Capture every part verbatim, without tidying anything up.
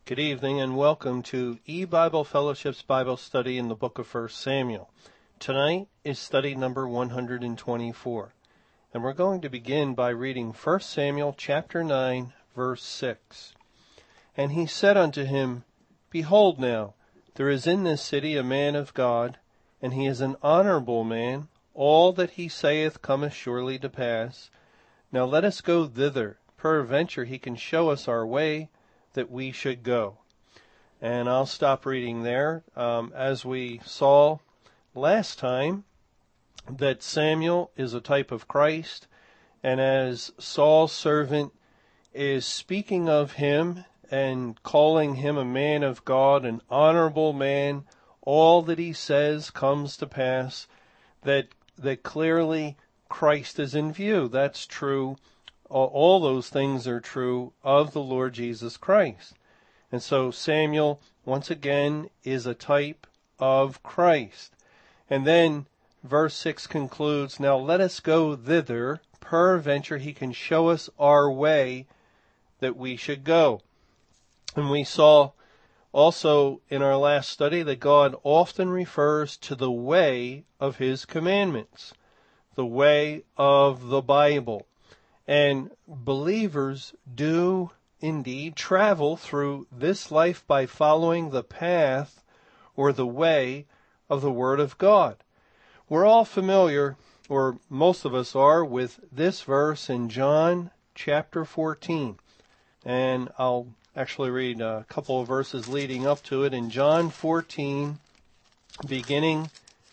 Good evening and welcome to E-Bible Fellowship's Bible study in the book of First Samuel. Tonight is study number one hundred twenty-four, and we're going to begin by reading First Samuel chapter nine, verse six. And he said unto him, Behold now, there is in this city a man of God, and he is an honorable man. All that he saith cometh surely to pass. Now let us go thither. Peradventure he can show us our way, that we should go. And I'll stop reading there. Um, as we saw last time, that Samuel is a type of Christ, and as Saul's servant is speaking of him and calling him a man of God, an honorable man, all that he says comes to pass, that, that clearly Christ is in view. That's true. All those things are true of the Lord Jesus Christ. And so Samuel, once again, is a type of Christ. And then verse six concludes, Now let us go thither, peradventure he can show us our way that we should go. And we saw also in our last study that God often refers to the way of his commandments, the way of the Bible. And believers do indeed travel through this life by following the path or the way of the Word of God. We're all familiar, or most of us are, with this verse in John chapter fourteen. And I'll actually read a couple of verses leading up to it. In John fourteen, beginning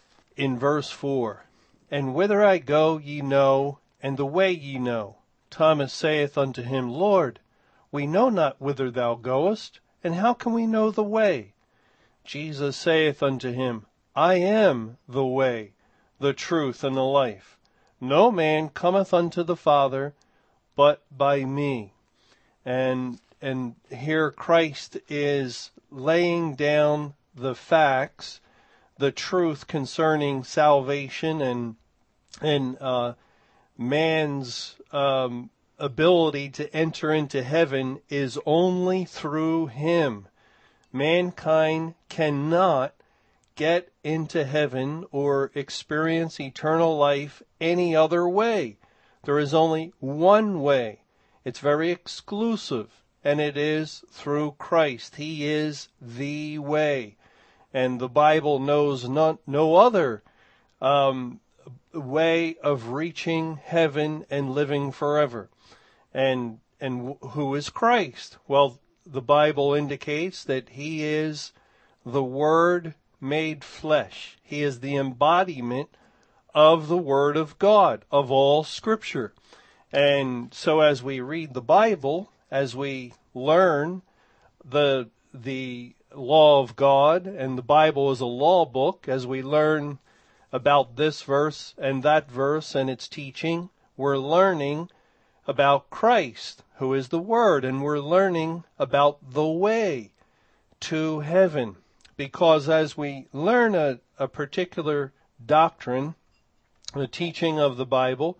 in verse four. And whither I go ye know, and the way ye know. Thomas saith unto him, Lord, we know not whither thou goest, and how can we know the way? Jesus saith unto him, I am the way, the truth, and the life. No man cometh unto the Father but by me. And and here Christ is laying down the facts, the truth concerning salvation and and uh man's um, ability to enter into heaven is only through him. Mankind cannot get into heaven or experience eternal life any other way. There is only one way. It's very exclusive, and it is through Christ. He is the way. And the Bible knows not, no other um way of reaching heaven and living forever. And and who is Christ? Well, the Bible indicates that he is the Word made flesh. He is the embodiment of the Word of God, of all Scripture. And so as we read the Bible, as we learn the the law of God, and the Bible is a law book, as we learn about this verse and that verse and its teaching, we're learning about Christ, who is the Word, and we're learning about the way to heaven. Because as we learn a, a particular doctrine, the teaching of the Bible,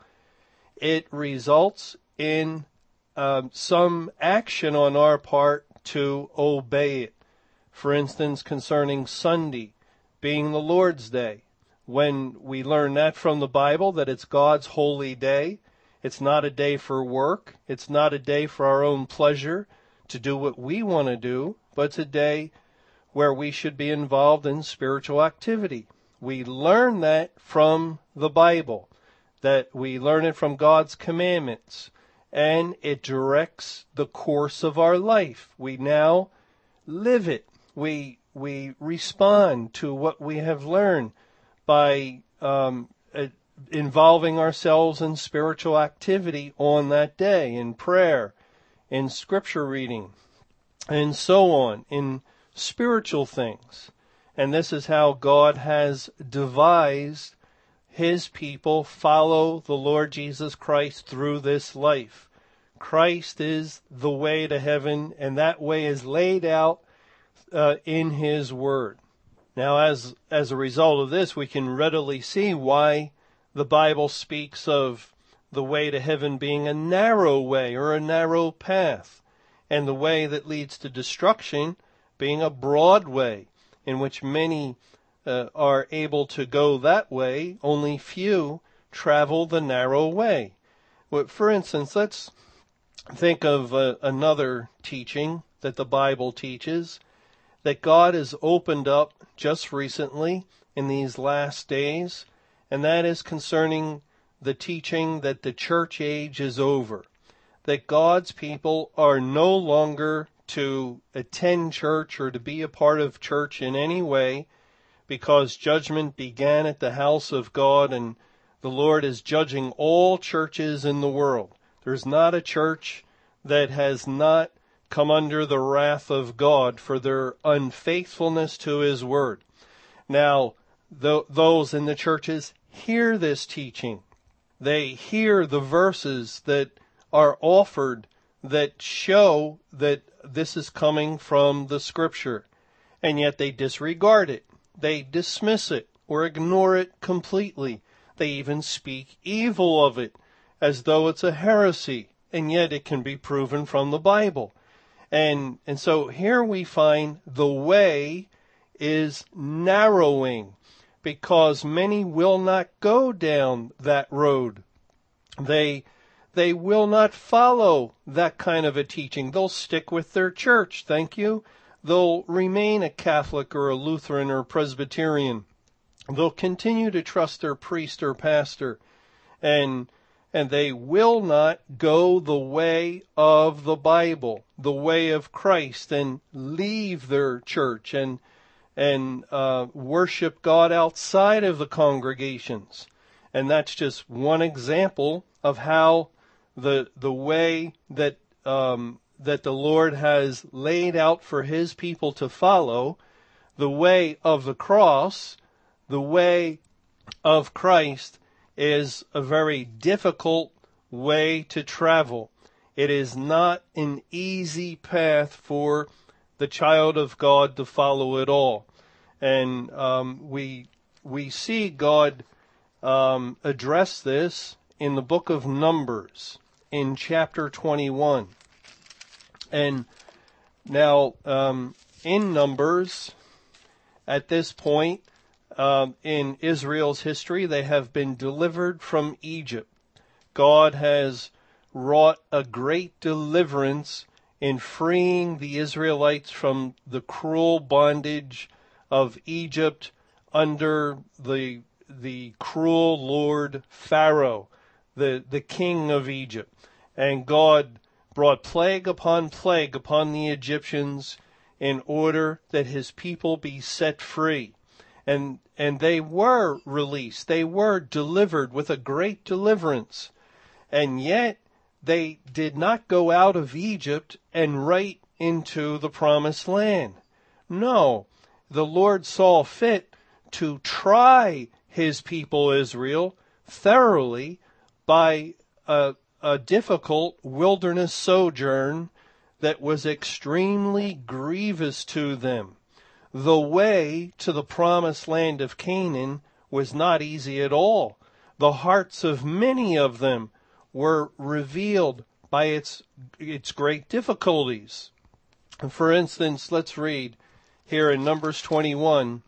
it results in um, some action on our part to obey it. For instance, concerning Sunday being the Lord's Day. When we learn that from the Bible, that it's God's holy day, it's not a day for work, it's not a day for our own pleasure to do what we want to do, but it's a day where we should be involved in spiritual activity. We learn that from the Bible, that we learn it from God's commandments, and it directs the course of our life. We now live it. We, we respond to what we have learned by um, uh, involving ourselves in spiritual activity on that day, in prayer, in scripture reading, and so on, in spiritual things. And this is how God has devised his people follow the Lord Jesus Christ through this life. Christ is the way to heaven, and that way is laid out uh, in his Word. Now, as as a result of this, we can readily see why the Bible speaks of the way to heaven being a narrow way or a narrow path. and the way that leads to destruction being a broad way in which many uh, are able to go that way, only few travel the narrow way. But for instance, let's think of uh, another teaching that the Bible teaches that God has opened up just recently in these last days, and that is concerning the teaching that the church age is over, that God's people are no longer to attend church or to be a part of church in any way, because judgment began at the house of God, and the Lord is judging all churches in the world. There's not a church that has not come under the wrath of God for their unfaithfulness to His word. Now, th- those in the churches hear this teaching. They hear the verses that are offered that show that this is coming from the Scripture, and yet they disregard it. They dismiss it or ignore it completely. They even speak evil of it as though it's a heresy, and yet it can be proven from the Bible. And and so here we find the way is narrowing because many will not go down that road. They they will not follow that kind of a teaching. They'll stick with their church, thank you. They'll remain a Catholic or a Lutheran or Presbyterian. They'll continue to trust their priest or pastor, and and they will not go the way of the Bible, the way of Christ, and leave their church and and uh, worship God outside of the congregations. And that's just one example of how the the way that um, that the Lord has laid out for His people to follow, the way of the cross, the way of Christ, is a very difficult way to travel. It is not an easy path for the child of God to follow at all. And um, we we see God um, address this in the book of Numbers, in chapter twenty-one. And now, um, in Numbers, at this point, um, in Israel's history, they have been delivered from Egypt. God has wrought a great deliverance in freeing the Israelites from the cruel bondage of Egypt under the the cruel lord Pharaoh, the, the king of Egypt. And God brought plague upon plague upon the Egyptians in order that His people be set free. And and they were released. They were delivered with a great deliverance. And yet they did not go out of Egypt and right into the promised land. No, the Lord saw fit to try His people Israel thoroughly by a, a difficult wilderness sojourn that was extremely grievous to them. The way to the promised land of Canaan was not easy at all. The hearts of many of them were revealed by its its great difficulties. For instance, let's read here in Numbers twenty-one,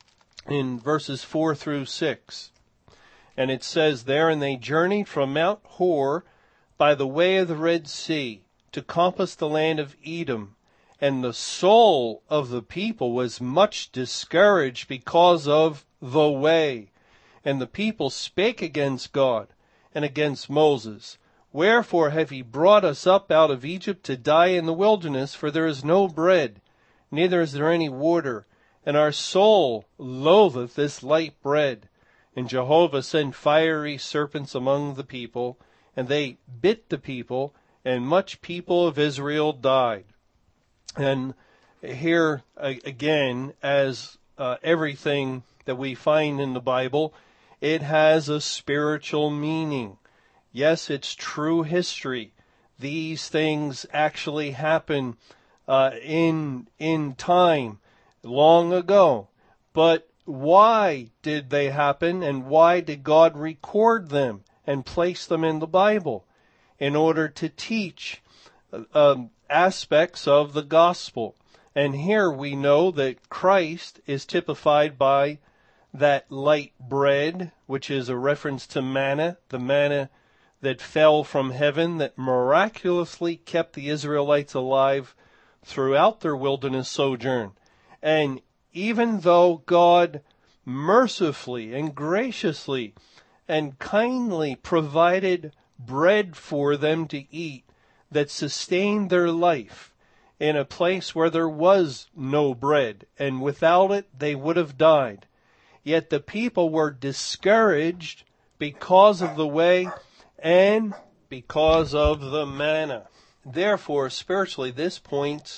in verses four through six. And it says there, "And they journeyed from Mount Hor by the way of the Red Sea to compass the land of Edom. And the soul of the people was much discouraged because of the way. And the people spake against God and against Moses. Wherefore have ye brought us up out of Egypt to die in the wilderness? For there is no bread, neither is there any water. And our soul loatheth this light bread. And Jehovah sent fiery serpents among the people, and they bit the people, and much people of Israel died." And here again, as uh, everything that we find in the Bible, it has a spiritual meaning. Yes, it's true history. These things actually happen uh, in in time, long ago. But why did they happen, and why did God record them and place them in the Bible? In order to teach um, aspects of the gospel. And here we know that Christ is typified by that light bread, which is a reference to manna, the manna that fell from heaven that miraculously kept the Israelites alive throughout their wilderness sojourn. And even though God mercifully and graciously and kindly provided bread for them to eat that sustained their life in a place where there was no bread, and without it they would have died, yet the people were discouraged because of the way and because of the manna. Therefore, spiritually, this points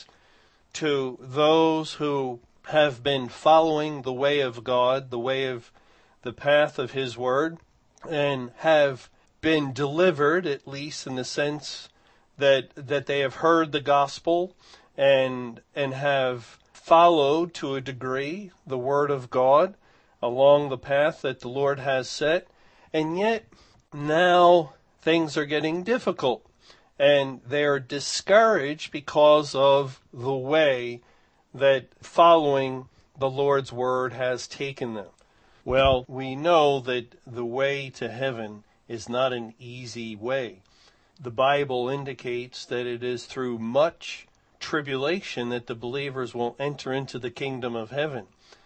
to those who have been following the way of God, the way of the path of His Word, and have been delivered, at least in the sense that that they have heard the gospel and and have followed to a degree the Word of God along the path that the Lord has set. And yet now things are getting difficult, and they are discouraged because of the way that following the Lord's Word has taken them. Well, we know that the way to heaven is not an easy way. The Bible indicates that it is through much tribulation that the believers will enter into the kingdom of heaven.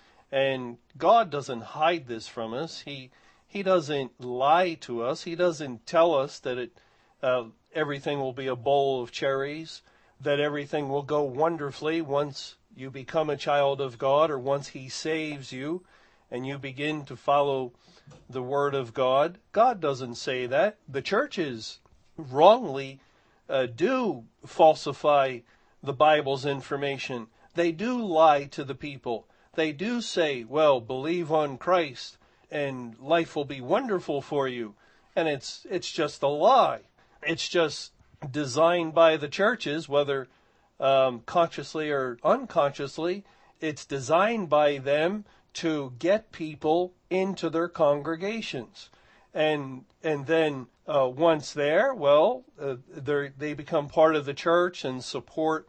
And God doesn't hide this from us. He He doesn't lie to us. He doesn't tell us that it uh, everything will be a bowl of cherries, that everything will go wonderfully once you become a child of God, or once He saves you and you begin to follow the Word of God. God doesn't say that. The churches wrongly uh, do falsify the Bible's information. They do lie to the people. They do say, well, believe on Christ and life will be wonderful for you. And it's it's just a lie. It's just designed by the churches, whether um, consciously or unconsciously. It's designed by them to get people into their congregations. And and then uh, once there, well, uh, they become part of the church and support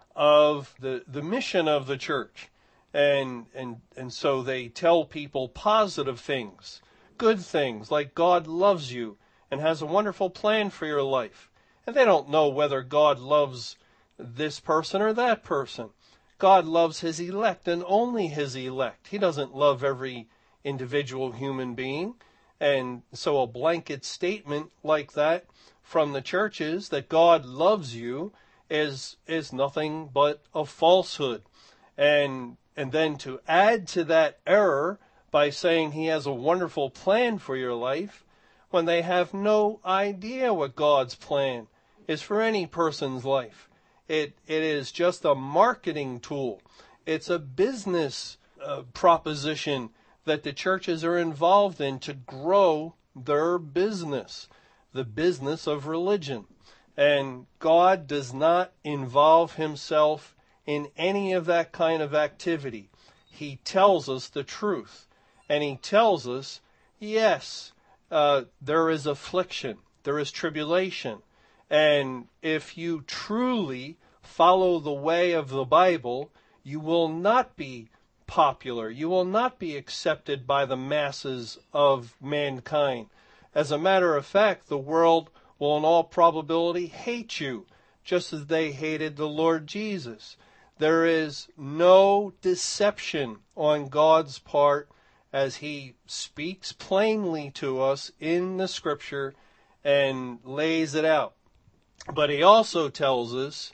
of the, the mission of the church. And, and, and so they tell people positive things, good things, like God loves you and has a wonderful plan for your life. And they don't know whether God loves this person or that person. God loves His elect and only His elect. He doesn't love every individual human being. And so a blanket statement like that from the churches that God loves you is is nothing but a falsehood. And and then to add to that error by saying He has a wonderful plan for your life, when they have no idea what God's plan is for any person's life. It it is just a marketing tool. It's a business uh, proposition that the churches are involved in to grow their business, the business of religion. And God does not involve Himself in any of that kind of activity. He tells us the truth. And He tells us, yes, uh, there is affliction, there is tribulation. And if you truly follow the way of the Bible, you will not be popular. You will not be accepted by the masses of mankind. As a matter of fact, the world will in all probability hate you, just as they hated the Lord Jesus. There is no deception on God's part as He speaks plainly to us in the Scripture and lays it out. But He also tells us,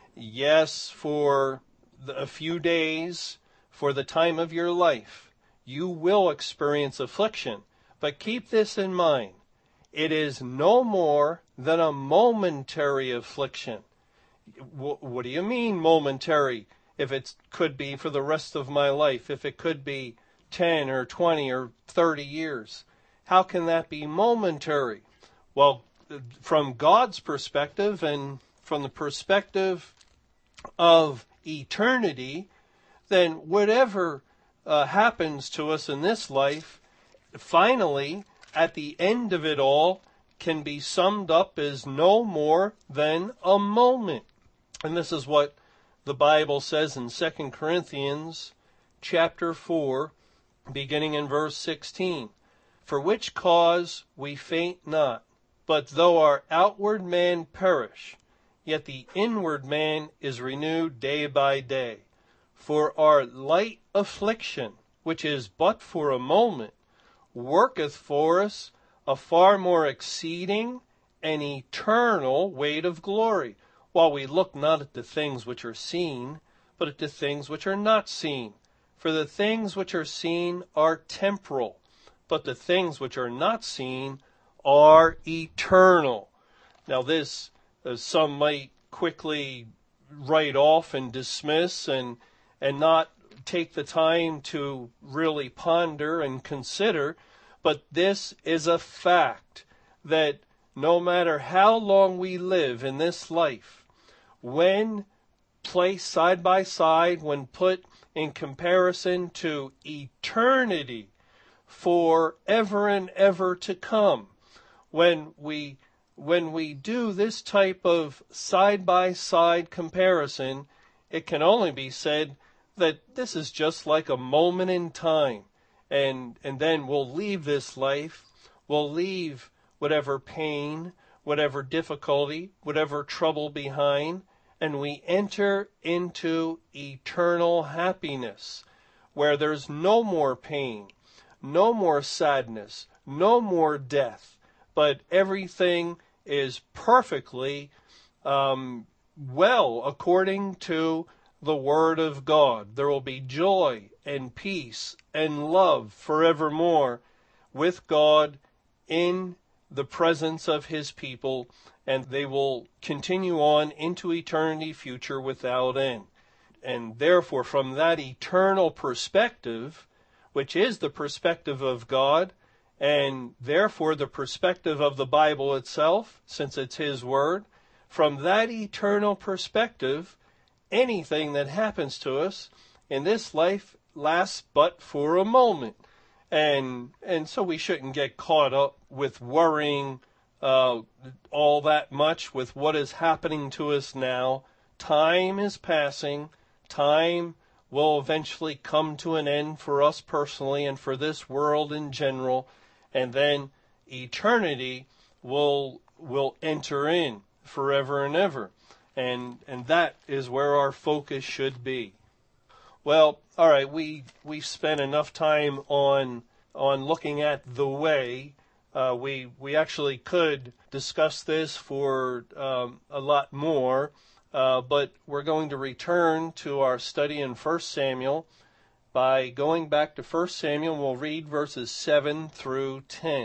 yes, for a few days, for the time of your life, you will experience affliction. But keep this in mind. It is no more than a momentary affliction. What do you mean momentary? If it could be for the rest of my life, if it could be ten or twenty or thirty years, how can that be momentary? Well, from God's perspective and from the perspective of eternity, then whatever uh, happens to us in this life, finally, at the end of it all, can be summed up as no more than a moment. And this is what the Bible says in Second Corinthians chapter four, beginning in verse sixteen. For which cause we faint not, but though our outward man perish, yet the inward man is renewed day by day. For our light affliction, which is but for a moment, worketh for us a far more exceeding and eternal weight of glory, while we look not at the things which are seen, but at the things which are not seen. For the things which are seen are temporal, but the things which are not seen are eternal. Now this, uh, some might quickly write off and dismiss and and not take the time to really ponder and consider, but this is a fact that no matter how long we live in this life, when placed side by side, when put in comparison to eternity for ever and ever to come, when we when we do this type of side by side comparison, it can only be said that this is just like a moment in time, and and then we'll leave this life, we'll leave whatever pain, whatever difficulty, whatever trouble behind, and we enter into eternal happiness, where there's no more pain, no more sadness, no more death, but everything is perfectly um, well according to the Word of God. There will be joy and peace and love forevermore with God in the presence of His people, and they will continue on into eternity future without end. And therefore, from that eternal perspective, which is the perspective of God, and therefore the perspective of the Bible itself, since it's His Word, from that eternal perspective, anything that happens to us in this life lasts but for a moment. And and so we shouldn't get caught up with worrying uh, all that much with what is happening to us now. Time is passing. Time will eventually come to an end for us personally and for this world in general. And then eternity will will enter in forever and ever. And and that is where our focus should be. Well, all right, we we've spent enough time on on looking at the way. Uh, we we actually could discuss this for um, a lot more, uh, but we're going to return to our study in First Samuel by going back to First Samuel. We'll read verses seven through ten.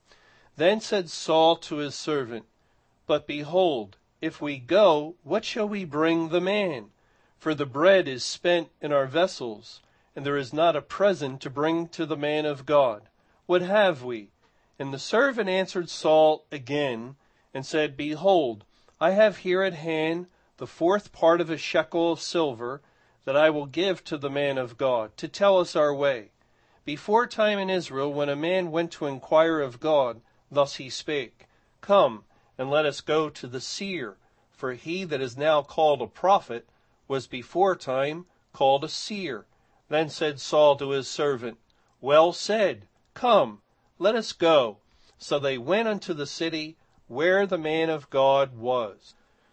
Then said Saul to his servant, But behold, if we go, what shall we bring the man? For the bread is spent in our vessels, and there is not a present to bring to the man of God. What have we? And the servant answered Saul again, and said, Behold, I have here at hand the fourth part of a shekel of silver, that I will give to the man of God, to tell us our way. Before time in Israel, when a man went to inquire of God, thus he spake, Come, and let us go to the seer, for he that is now called a prophet was before time called a seer. Then said Saul to his servant, Well said, come, let us go. So they went unto the city where the man of God was.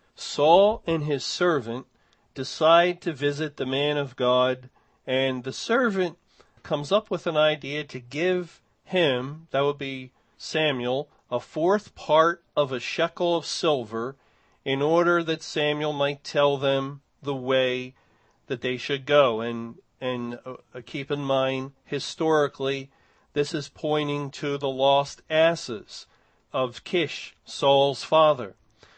Saul and his servant decide to visit the man of God, and the servant comes up with an idea to give him, that would be Samuel, a fourth part of a shekel of silver, in order that Samuel might tell them the way that they should go. And and uh, keep in mind, historically, this is pointing to the lost asses of Kish, Saul's father.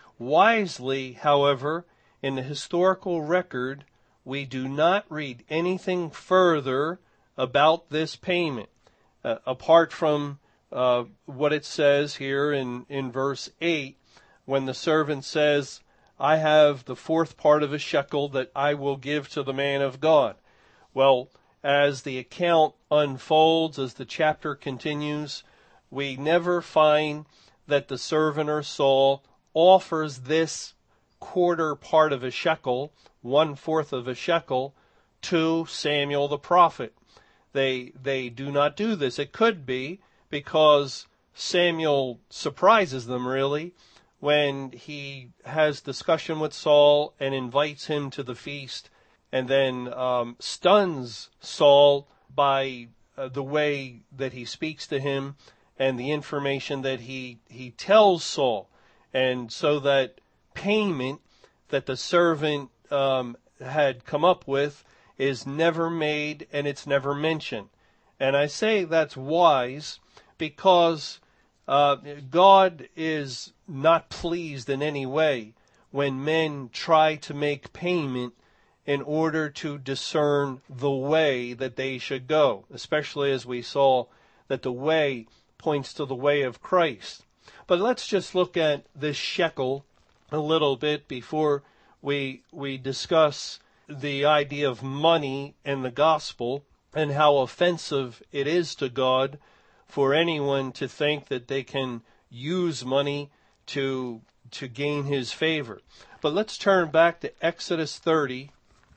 Wisely, however, in the historical record, we do not read anything further about this payment, uh, apart from uh, what it says here in, in verse eight, when the servant says, I have the fourth part of a shekel that I will give to the man of God. Well, as the account unfolds, as the chapter continues, we never find that the servant or Saul offers this quarter part of a shekel, one fourth of a shekel, to Samuel the prophet. They they do not do this. It could be because Samuel surprises them, really, when he has discussion with Saul and invites him to the feast, and then um, stuns Saul by uh, the way that he speaks to him and the information that he, he tells Saul. And so that payment that the servant um, had come up with is never made and it's never mentioned. And I say that's wise because uh, God is not pleased in any way when men try to make payment in order to discern the way that they should go, especially as we saw that the way points to the way of Christ. But let's just look at this shekel a little bit before we we discuss the idea of money and the gospel and how offensive it is to God for anyone to think that they can use money to to gain his favor. But let's turn back to Exodus thirty,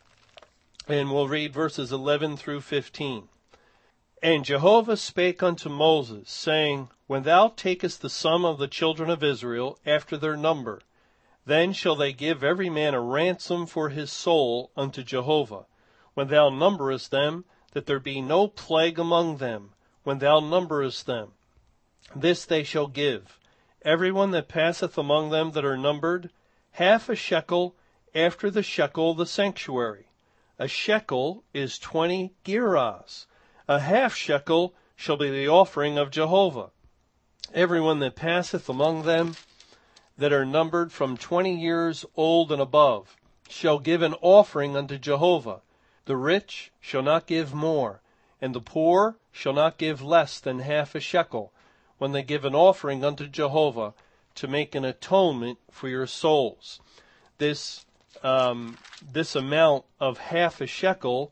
and we'll read verses eleven through fifteen. And Jehovah spake unto Moses, saying, When thou takest the sum of the children of Israel after their number, then shall they give every man a ransom for his soul unto Jehovah, when thou numberest them, that there be no plague among them, when thou numberest them. This they shall give, every one that passeth among them that are numbered, half a shekel after the shekel of the sanctuary. A shekel is twenty gerahs. A half shekel shall be the offering of Jehovah. Every one that passeth among them that are numbered from twenty years old and above shall give an offering unto Jehovah. The rich shall not give more, and the poor shall not give less than half a shekel, when they give an offering unto Jehovah to make an atonement for your souls. This um, this amount of half a shekel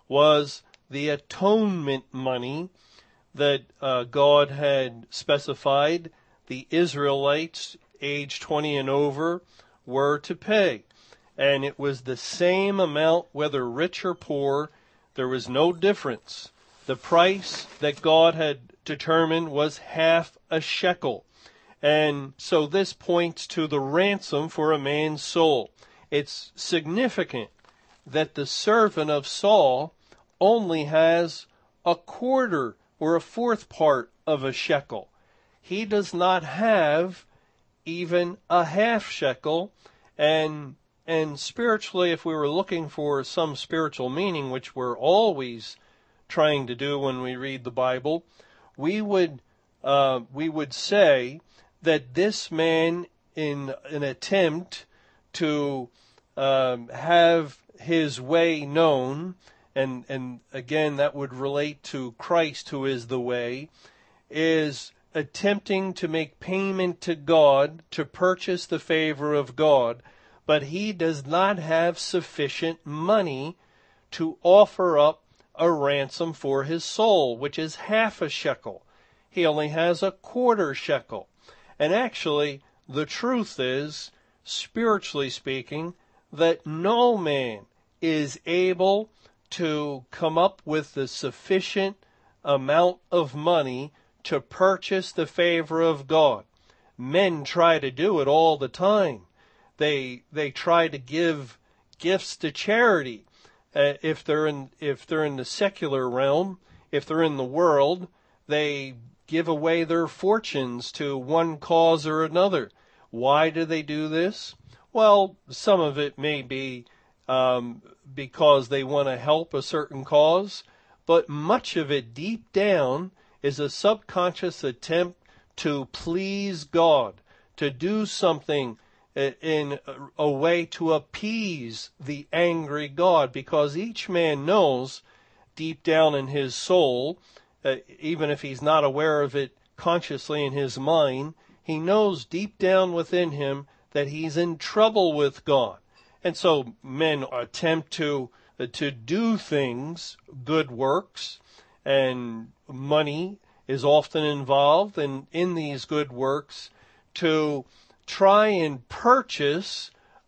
was the atonement money that uh, God had specified the Israelites age twenty and over were to pay. And it was the same amount whether rich or poor. There was no difference. The price that God had determined was half a shekel. And so this points to the ransom for a man's soul. It's significant that the servant of Saul only has a quarter or a fourth part of a shekel. He does not have even a half shekel. And and spiritually, if we were looking for some spiritual meaning, which we're always trying to do when we read the Bible, we would uh, we would say that this man, in an attempt to um, have his way known, and and again that would relate to Christ, who is the way, is attempting to make payment to God to purchase the favor of God, but he does not have sufficient money to offer up a ransom for his soul, which is half a shekel. He only has a quarter shekel. And actually, the truth is, spiritually speaking, that no man is able to come up with the sufficient amount of money to purchase the favor of God. Men try to do it all the time. They they try to give gifts to charity. Uh, if they're in if they're in the secular realm, if they're in the world, they give away their fortunes to one cause or another. Why do they do this? Well, some of it may be um, because they want to help a certain cause, but much of it deep down is a subconscious attempt to please God, to do something in a way to appease the angry God, because each man knows deep down in his soul, uh, even if he's not aware of it consciously in his mind, he knows deep down within him that he's in trouble with God. And so men attempt to uh, to do things, good works, and money is often involved in, in these good works, to try and purchase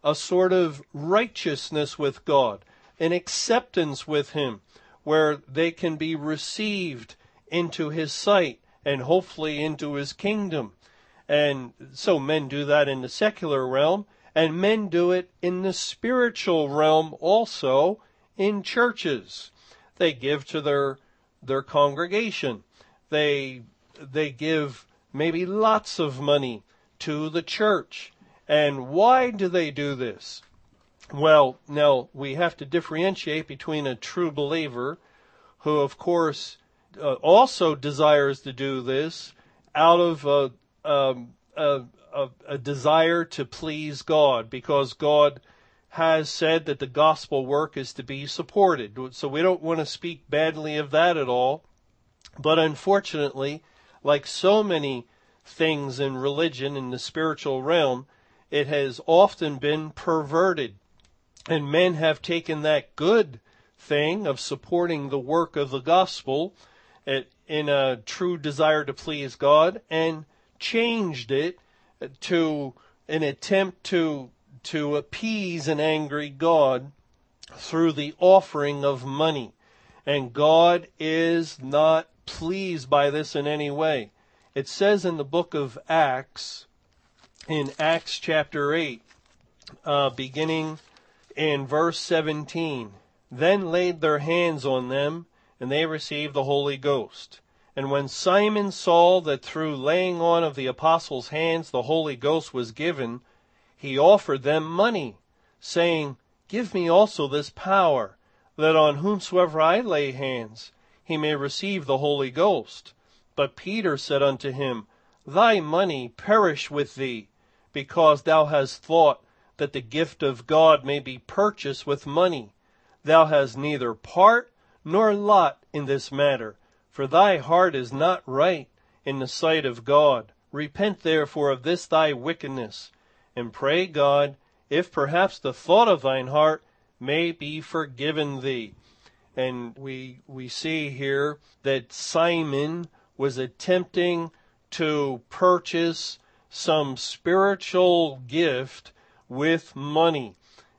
a sort of righteousness with God, an acceptance with Him, where they can be received into His sight and hopefully into His kingdom. And so men do that in the secular realm, and men do it in the spiritual realm also in churches. They give to their their congregation. They they give maybe lots of money to the church. And why do they do this? Well, now we have to differentiate between a true believer who, of course, uh, also desires to do this out of a, um, a, a, a desire to please God, because God has said that the gospel work is to be supported. So we don't want to speak badly of that at all. But unfortunately, like so many things in religion, in the spiritual realm, it has often been perverted. And men have taken that good thing of supporting the work of the gospel in a true desire to please God and changed it to an attempt to to appease an angry God through the offering of money. And God is not pleased by this in any way. It says in the book of Acts, in Acts chapter eight, uh, beginning in verse seventeen, then laid their hands on them, and they received the Holy Ghost. And when Simon saw that through laying on of the apostles' hands the Holy Ghost was given, he offered them money, saying, give me also this power, that on whomsoever I lay hands, he may receive the Holy Ghost. But Peter said unto him, thy money perish with thee, because thou hast thought that the gift of God may be purchased with money. Thou hast neither part nor lot in this matter, for thy heart is not right in the sight of God. Repent therefore of this thy wickedness, and pray God, if perhaps the thought of thine heart may be forgiven thee. And we we see here that Simon was attempting to purchase some spiritual gift with money,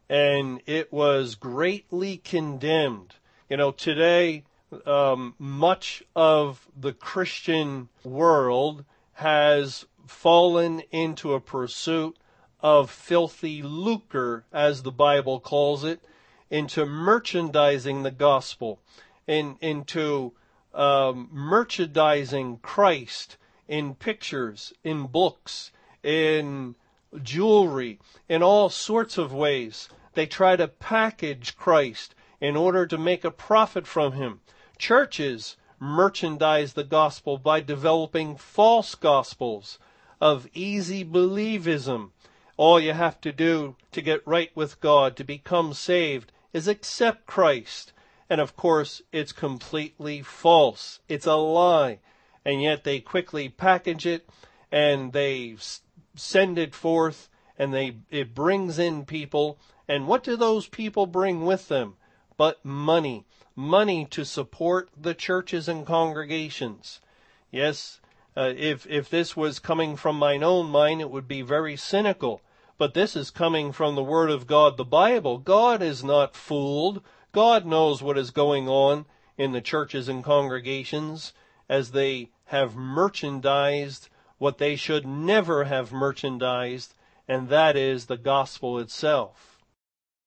and it was greatly condemned. You know, today, um, much of the Christian world has fallen into a pursuit of filthy lucre, as the Bible calls it, into merchandising the gospel, in, into um, merchandising Christ in pictures, in books, in jewelry, in all sorts of ways. They try to package Christ in order to make a profit from him. Churches merchandise the gospel by developing false gospels of easy believism. All you have to do to get right with God, to become saved, is accept Christ. And of course, it's completely false. It's a lie. And yet they quickly package it, and they send it forth, and they it brings in people. And what do those people bring with them? But money. Money to support the churches and congregations. Yes, uh, if if this was coming from mine own mind, it would be very cynical. But this is coming from the Word of God, the Bible. God is not fooled. God knows what is going on in the churches and congregations as they have merchandised what they should never have merchandised, and that is the gospel itself.